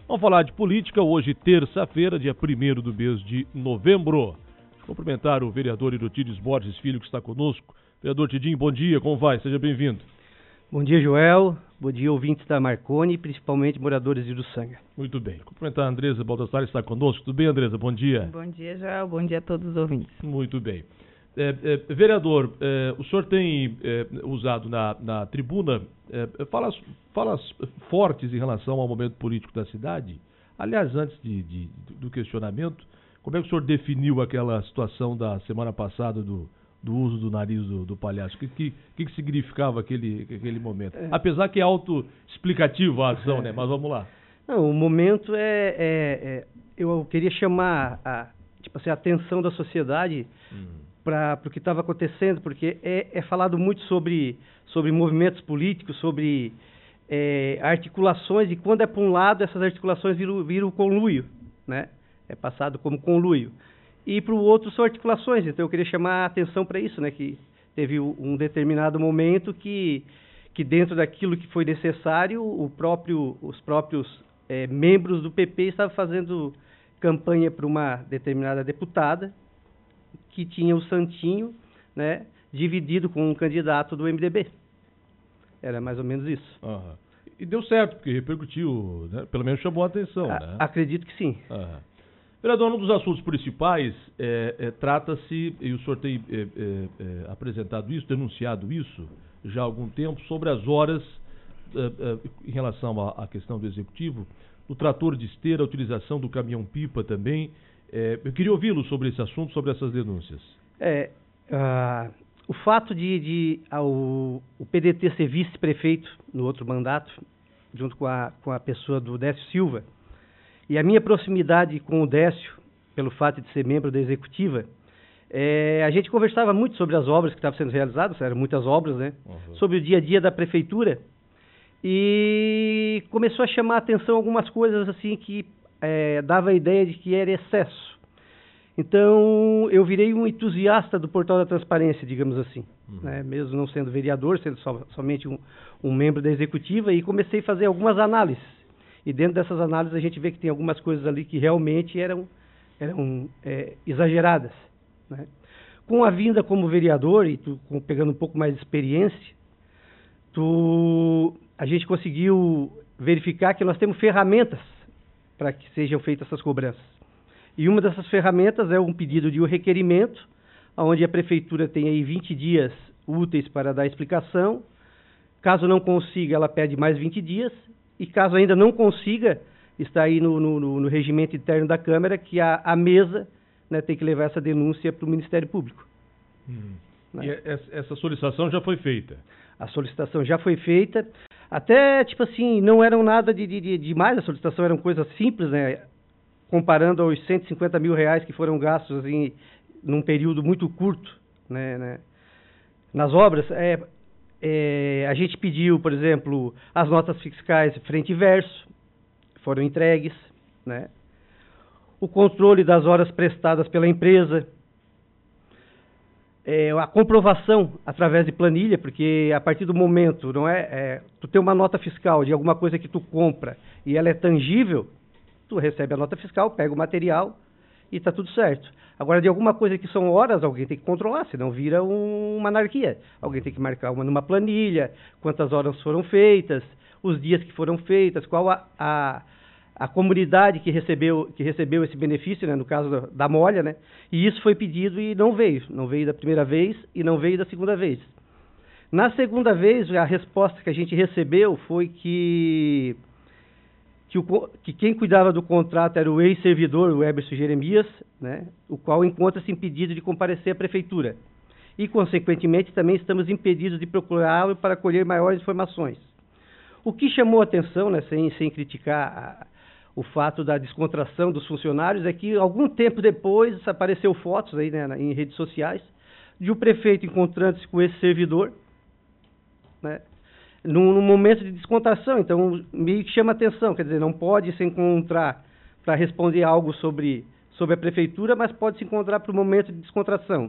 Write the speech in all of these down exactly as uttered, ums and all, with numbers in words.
Vamos falar de política hoje, terça-feira, dia primeiro do mês de novembro. Deixa eu cumprimentar o vereador Irotides Borges Filho, que está conosco. Vereador Tidinho, bom dia, como vai? Seja bem-vindo. Bom dia, Joel. Bom dia, ouvintes da Marconi, principalmente moradores de Uruçanga. Muito bem. Cumprimentar a Andresa Baldassarre, que está conosco. Tudo bem, Andresa? Bom dia. Bom dia, Joel. Bom dia a todos os ouvintes. Muito bem. É, é, vereador, é, o senhor tem é, usado na, na tribuna é, falas, falas fortes em relação ao momento político da cidade. Aliás, antes de, de, do questionamento, como é que o senhor definiu aquela situação da semana passada do, do uso do nariz do, do palhaço? O que, que, que significava aquele, aquele momento? É. Apesar que é autoexplicativo a ação, é. né? Mas vamos lá. Não, o momento é, é, é... Eu queria chamar a, tipo assim, a atenção da sociedade... Hum. para o que estava acontecendo, porque é, é falado muito sobre, sobre movimentos políticos, sobre é, articulações, e quando é para um lado, essas articulações viram, viram conluio, né? É passado como conluio. E para o outro são articulações, então eu queria chamar a atenção para isso, né? Que teve um determinado momento que, que dentro daquilo que foi necessário, o próprio, os próprios é, membros do P P estavam fazendo campanha para uma determinada deputada, que tinha o santinho, né, dividido com um candidato do M D B. Era mais ou menos isso. Uhum. E deu certo, porque repercutiu, né? Pelo menos chamou a atenção. A, né? Acredito que sim. Uhum. Vereador, um dos assuntos principais é, é, trata-se, e o senhor tem é, é, é, apresentado isso, denunciado isso já há algum tempo, sobre as horas, é, é, em relação à, à questão do executivo, do trator de esteira, a utilização do caminhão-pipa também. É, eu queria ouvi-lo sobre esse assunto, sobre essas denúncias. É, uh, o fato de, de uh, o, o P D T ser vice-prefeito no outro mandato, junto com a, com a pessoa do Décio Silva, e a minha proximidade com o Décio, pelo fato de ser membro da executiva, é, a gente conversava muito sobre as obras que estavam sendo realizadas, eram muitas obras, né? Uhum. Sobre o dia a dia da prefeitura, e começou a chamar a atenção algumas coisas assim que É, dava a ideia de que era excesso. Então, eu virei um entusiasta do Portal da Transparência, digamos assim, uhum. né? Mesmo não sendo vereador, sendo so, somente um, um membro da executiva, e comecei a fazer algumas análises. E dentro dessas análises a gente vê que tem algumas coisas ali que realmente eram, eram é, exageradas, né? Com a vinda como vereador, e tu, com, pegando um pouco mais de experiência, tu, a gente conseguiu verificar que nós temos ferramentas para que sejam feitas essas cobranças. E uma dessas ferramentas é um pedido de um requerimento, onde a prefeitura tem aí vinte dias úteis para dar explicação. Caso não consiga, ela pede mais vinte dias, e caso ainda não consiga, está aí no, no, no regimento interno da Câmara que a, a mesa, né, tem que levar essa denúncia para o Ministério Público. Hum. Né? E essa solicitação já foi feita? A solicitação já foi feita. Até, tipo assim, não eram nada de, de, de demais, a solicitação eram coisas simples, né? Comparando aos cento e cinquenta mil reais que foram gastos assim, num período muito curto, né, né? Nas obras. É, é, a gente pediu, por exemplo, as notas fiscais frente e verso, foram entregues, né? O controle das horas prestadas pela empresa. É, a comprovação através de planilha, porque a partir do momento, não é, é, tu tem uma nota fiscal de alguma coisa que tu compra e ela é tangível, tu recebe a nota fiscal, pega o material e está tudo certo. Agora, de alguma coisa que são horas, alguém tem que controlar, senão vira um, uma anarquia. Alguém tem que marcar uma numa planilha, quantas horas foram feitas, os dias que foram feitas, qual a... a a comunidade que recebeu, que recebeu esse benefício, né, no caso da, da molha, né, e isso foi pedido e não veio. Não veio da primeira vez e não veio da segunda vez. Na segunda vez, a resposta que a gente recebeu foi que, que, o, que quem cuidava do contrato era o ex-servidor, o Eberson Jeremias, né, o qual encontra-se impedido de comparecer à prefeitura. E, consequentemente, também estamos impedidos de procurá-lo para colher maiores informações. O que chamou a atenção, né, sem, sem criticar a, o fato da descontração dos funcionários, é que algum tempo depois apareceu fotos aí, né, em redes sociais de o prefeito encontrando-se com esse servidor, né, num, num momento de descontração. Então, meio que chama atenção, quer dizer, não pode se encontrar para responder algo sobre, sobre a prefeitura, mas pode se encontrar para o momento de descontração.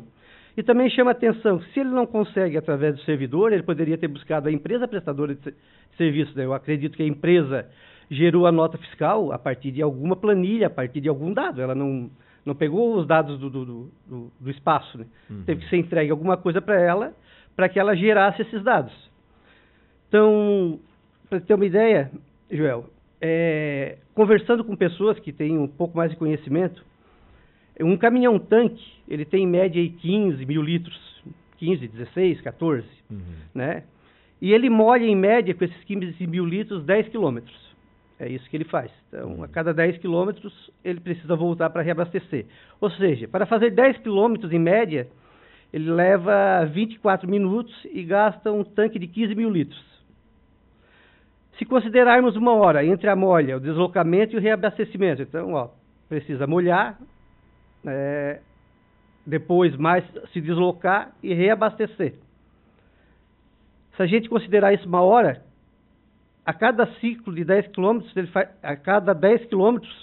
E também chama atenção que se ele não consegue através do servidor, ele poderia ter buscado a empresa prestadora de serviço. Né? Eu acredito que a empresa gerou a nota fiscal a partir de alguma planilha, a partir de algum dado. Ela não, não pegou os dados do, do, do, do espaço. Né? Uhum. Teve que ser entregue alguma coisa para ela, para que ela gerasse esses dados. Então, para ter uma ideia, Joel, é, conversando com pessoas que têm um pouco mais de conhecimento, um caminhão-tanque, ele tem em média aí quinze mil litros, quinze, dezesseis, quatorze, uhum. né? E ele molha em média com esses quinze mil litros dez quilômetros. É isso que ele faz. Então, uhum. a cada dez quilômetros, ele precisa voltar para reabastecer. Ou seja, para fazer dez quilômetros em média, ele leva vinte e quatro minutos e gasta um tanque de quinze mil litros. Se considerarmos uma hora entre a molha, o deslocamento e o reabastecimento, então, ó, precisa molhar, É, depois mais se deslocar e reabastecer. Se a gente considerar isso uma hora, a cada ciclo de dez quilômetros, ele faz, a cada dez quilômetros,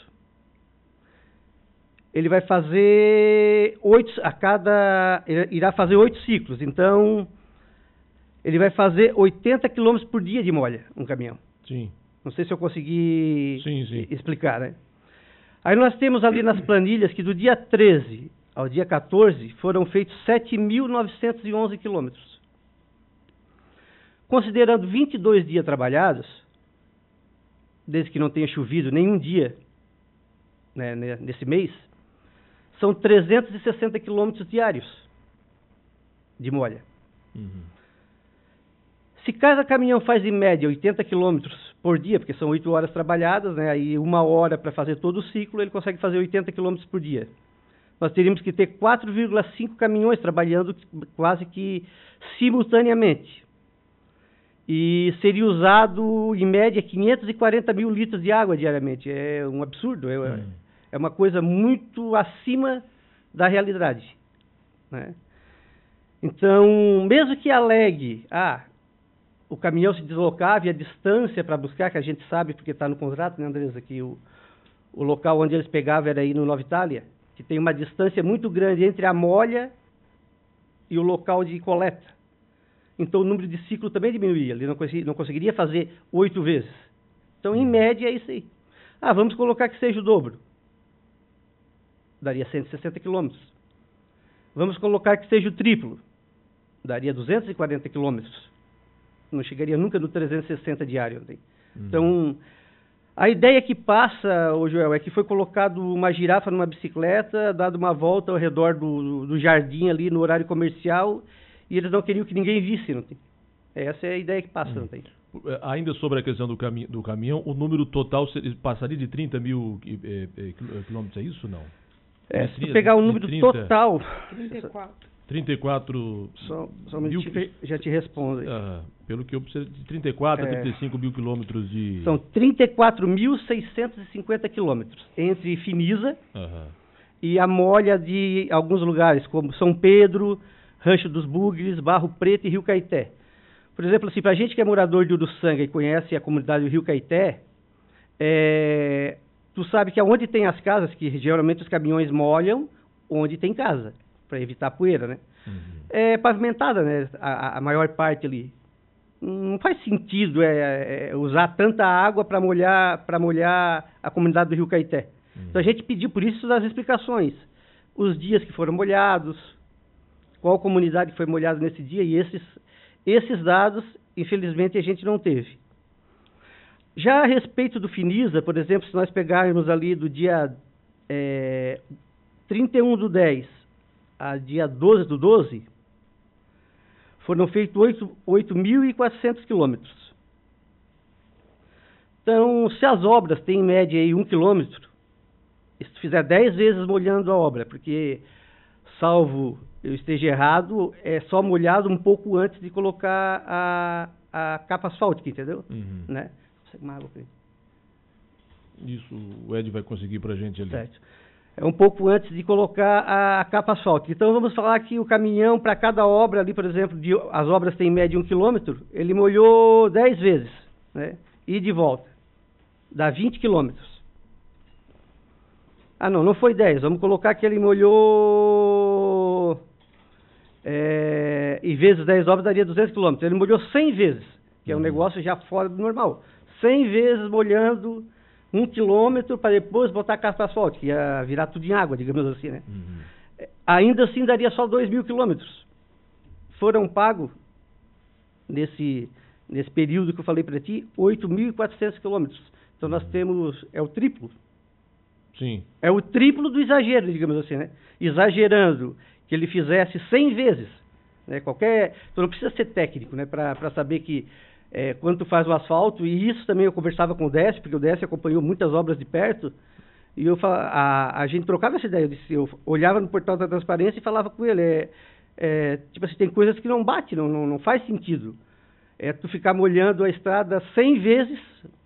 ele vai fazer oito, a cada, ele irá fazer oito ciclos. Então, ele vai fazer oitenta quilômetros por dia de molha, um caminhão. Sim. Não sei se eu consegui sim, sim. explicar, né? Aí nós temos ali nas planilhas que do dia treze ao dia quatorze foram feitos sete mil novecentos e onze quilômetros. Considerando vinte e dois dias trabalhados, desde que não tenha chovido nenhum dia, né, nesse mês, são trezentos e sessenta quilômetros diários de molha. Uhum. Se cada caminhão faz em média oitenta quilômetros por dia, porque são oito horas trabalhadas, né, aí uma hora para fazer todo o ciclo, ele consegue fazer oitenta quilômetros por dia. Nós teríamos que ter quatro vírgula cinco caminhões trabalhando quase que simultaneamente. E seria usado, em média, quinhentos e quarenta mil litros de água diariamente. É um absurdo, é, hum. é uma coisa muito acima da realidade. Né? Então, mesmo que alegue, ah, o caminhão se deslocava e a distância para buscar, que a gente sabe, porque está no contrato, né, Andresa, que o, o local onde eles pegavam era aí no Nova Itália, que tem uma distância muito grande entre a molha e o local de coleta. Então, o número de ciclo também diminuía. Ele não, consegui, não conseguiria fazer oito vezes. Então, em média, é isso aí. Ah, vamos colocar que seja o dobro. Daria cento e sessenta quilômetros. Vamos colocar que seja o triplo. Daria duzentos e quarenta quilômetros. Não chegaria nunca no trezentos e sessenta diário. Né? Uhum. Então, a ideia que passa, ô Joel, é que foi colocado uma girafa numa bicicleta, dado uma volta ao redor do, do jardim ali no horário comercial, e eles não queriam que ninguém visse. Não tem? Essa é a ideia que passa. Uhum. Não tem? Ainda sobre a questão do, cami do caminhão, o número total passaria de trinta mil quilômetros, é isso ou não? É, se tu pegar o número trinta, total... trinta e quatro. trinta e quatro Só, só mil, te, já te respondo. Ah, pelo que eu preciso de trinta e quatro é, a trinta e cinco mil quilômetros de... São trinta e quatro mil seiscentos e cinquenta quilômetros entre Finisa uhum. e a molha de alguns lugares, como São Pedro, Rancho dos Bugres, Barro Preto e Rio Caeté. Por exemplo, assim, para a gente que é morador de Uruçanga e conhece a comunidade do Rio Caeté, é, tu sabe que onde tem as casas, que geralmente os caminhões molham, onde tem casa, para evitar poeira, né? Uhum. É pavimentada, né? A, a maior parte ali. Não faz sentido é, é, usar tanta água para molhar, para molhar a comunidade do Rio Caeté. Uhum. Então a gente pediu por isso das explicações. Os dias que foram molhados, qual comunidade foi molhada nesse dia, e esses, esses dados, infelizmente, a gente não teve. Já a respeito do Finisa, por exemplo, se nós pegarmos ali do dia é, trinta e um do dez a dia doze do doze, foram feitos oito mil e quatrocentos quilômetros. Então, se as obras têm em média aí um quilômetro, se tu fizer dez vezes molhando a obra, porque, salvo eu esteja errado, é só molhado um pouco antes de colocar a, a capa asfáltica, entendeu? Uhum. Né? Consegue uma água pra ele? Isso o Ed vai conseguir pra gente ali. Certo. É um pouco antes de colocar a, a capa asfáltica. Então, vamos falar que o caminhão, para cada obra ali, por exemplo, de, as obras têm em média um quilômetro, ele molhou dez vezes, né? E de volta. Dá vinte quilômetros. Ah, não, não foi dez. Vamos colocar que ele molhou é, e vezes dez obras daria duzentos quilômetros. Ele molhou cem vezes, que é um negócio já fora do normal. cem vezes molhando um quilômetro para depois botar a capa asfáltica, que ia virar tudo em água, digamos assim, né? Uhum. Ainda assim daria só dois mil quilômetros. Foram pagos, nesse, nesse período que eu falei para ti, oito mil e quatrocentos quilômetros. Então nós temos, é o triplo. Sim. É o triplo do exagero, digamos assim, né? Exagerando que ele fizesse cem vezes, né? Qualquer, tu não precisa ser técnico, né? Para saber que é, quando tu faz o asfalto, e isso também eu conversava com o Décio, porque o Décio acompanhou muitas obras de perto, e eu a, a gente trocava essa ideia, eu, disse, eu olhava no portal da transparência e falava com ele, é, é, tipo assim, tem coisas que não bate, não, não, não faz sentido. É tu ficar molhando a estrada cem vezes,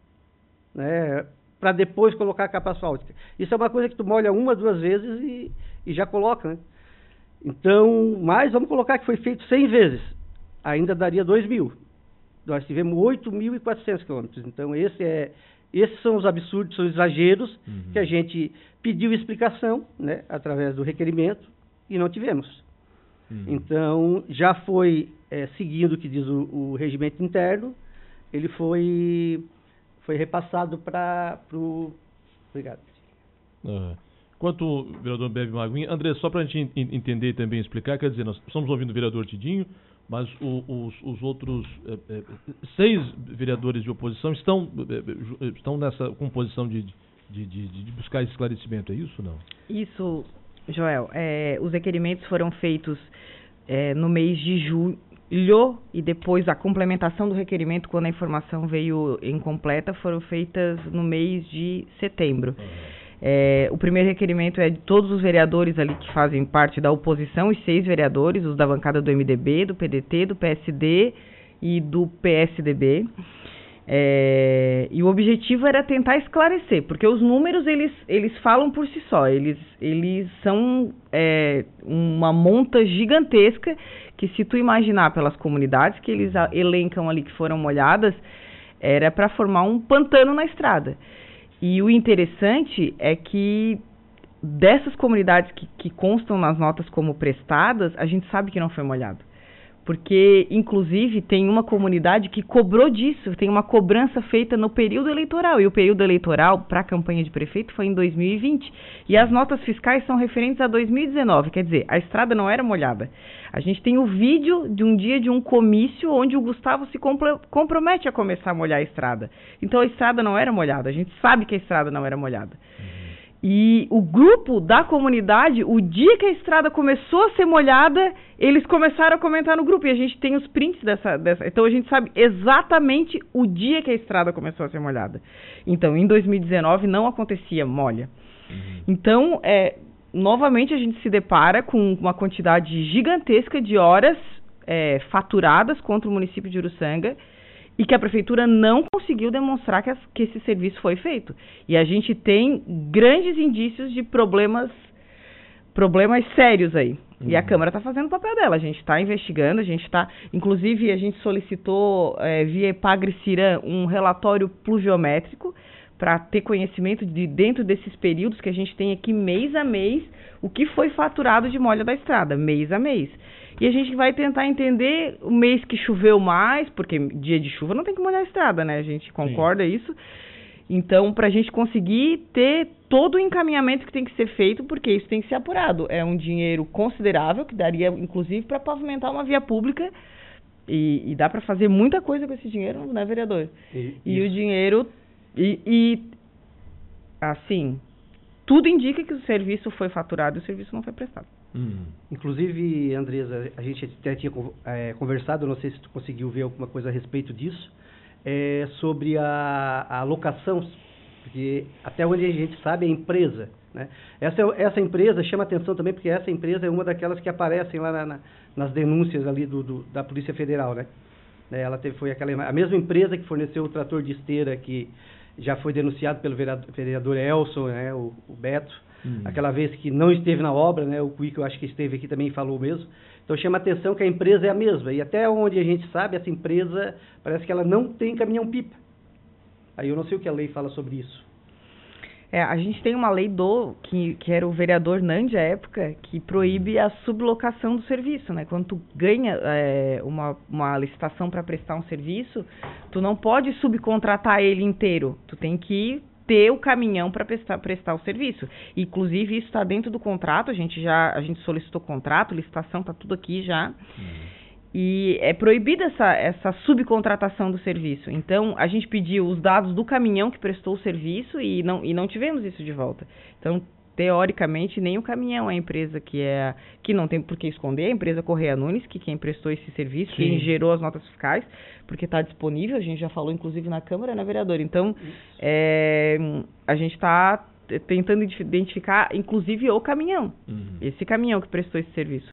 né, para depois colocar a capa asfáltica. Isso é uma coisa que tu molha uma, duas vezes e, e já coloca, né? Então, mas vamos colocar que foi feito cem vezes, ainda daria dois mil. Nós tivemos oito mil e quatrocentos quilômetros. Então, esse é, esses são os absurdos, são os exageros uhum. que a gente pediu explicação, né, através do requerimento, e não tivemos. Uhum. Então, já foi, é, seguindo o que diz o, o regimento interno, ele foi, foi repassado para o... Obrigado. Uhum. Quanto o vereador bebe uma aguinha, André, só para a gente entender e também explicar, quer dizer, nós estamos ouvindo o vereador Tidinho, mas o, os, os outros eh, eh, seis vereadores de oposição estão, eh, estão nessa composição de, de, de, de buscar esse esclarecimento, é isso ou não? Isso, Joel. É, os requerimentos foram feitos é, no mês de julho e depois a complementação do requerimento, quando a informação veio incompleta, foram feitas no mês de setembro. Uhum. É, o primeiro requerimento é de todos os vereadores ali que fazem parte da oposição, os seis vereadores, os da bancada do M D B, do P D T, do P S D e do P S D B. É, e o objetivo era tentar esclarecer, porque os números eles, eles falam por si só, eles, eles são é, uma monta gigantesca que, se tu imaginar pelas comunidades que eles elencam ali que foram molhadas, era para formar um pantano na estrada. E o interessante é que dessas comunidades que, que constam nas notas como prestadas, a gente sabe que não foi molhado. Porque, inclusive, tem uma comunidade que cobrou disso, tem uma cobrança feita no período eleitoral. E o período eleitoral para a campanha de prefeito foi em dois mil e vinte. E as notas fiscais são referentes a dois mil e dezenove, quer dizer, a estrada não era molhada. A gente tem o vídeo de um dia de um comício onde o Gustavo se compro- compromete a começar a molhar a estrada. Então a estrada não era molhada, a gente sabe que a estrada não era molhada. E o grupo da comunidade, o dia que a estrada começou a ser molhada, eles começaram a comentar no grupo. E a gente tem os prints dessa, dessa... Então a gente sabe exatamente o dia que a estrada começou a ser molhada. Então, em dois mil e dezenove não acontecia molha. Uhum. Então, é, novamente a gente se depara com uma quantidade gigantesca de horas é, faturadas contra o município de Uruçanga, e que a prefeitura não conseguiu demonstrar que, as, que esse serviço foi feito. E a gente tem grandes indícios de problemas, problemas sérios aí. Uhum. E a Câmara está fazendo o papel dela. A gente está investigando, a gente está... Inclusive, a gente solicitou, é, via Epagre-Ciran, um relatório pluviométrico para ter conhecimento de, dentro desses períodos que a gente tem aqui, mês a mês, o que foi faturado de molha da estrada, mês a mês. E a gente vai tentar entender o mês que choveu mais, porque dia de chuva não tem que molhar a estrada, né? A gente concorda Sim. isso. Então, para a gente conseguir ter todo o encaminhamento que tem que ser feito, porque isso tem que ser apurado. É um dinheiro considerável, que daria, inclusive, para pavimentar uma via pública. E, e dá para fazer muita coisa com esse dinheiro, né, vereador? E, e o dinheiro... E, e, assim, tudo indica que o serviço foi faturado e o serviço não foi prestado. Hum. Inclusive, Andresa, a gente até tinha é, conversado, não sei se tu conseguiu ver alguma coisa a respeito disso, é, sobre a, a alocação, porque até onde a gente sabe é a empresa, né? Essa, essa empresa chama atenção também, porque essa empresa é uma daquelas que aparecem lá na, na, nas denúncias ali do, do, da Polícia Federal, né? Ela teve, foi aquela, a mesma empresa que forneceu o trator de esteira que já foi denunciado pelo vereador, vereador Elson, né, o, o Beto, hum. aquela vez que não esteve na obra, né, o Cuico eu acho que esteve aqui também falou mesmo. Então chama a atenção que a empresa é a mesma, e até onde a gente sabe, essa empresa parece que ela não tem caminhão-pipa. Aí eu não sei o que a lei fala sobre isso. É, a gente tem uma lei do, que, que era o vereador Nandi à época, que proíbe a sublocação do serviço, né? Quando tu ganha é, uma, uma licitação para prestar um serviço, tu não pode subcontratar ele inteiro, tu tem que ter o caminhão para prestar, prestar o serviço. Inclusive, isso está dentro do contrato, a gente já a gente solicitou contrato, licitação, está tudo aqui já. Uhum. E é proibida essa, essa subcontratação do serviço. Então, a gente pediu os dados do caminhão que prestou o serviço e não, e não tivemos isso de volta. Então, teoricamente, nem o caminhão é a empresa que é que não tem por que esconder, a empresa Correia Nunes, que quem prestou esse serviço, Sim. quem gerou as notas fiscais, porque está disponível, a gente já falou, inclusive, na Câmara, né, vereador? Então, é, a gente está tentando identificar, inclusive, o caminhão. Uhum. Esse caminhão que prestou esse serviço.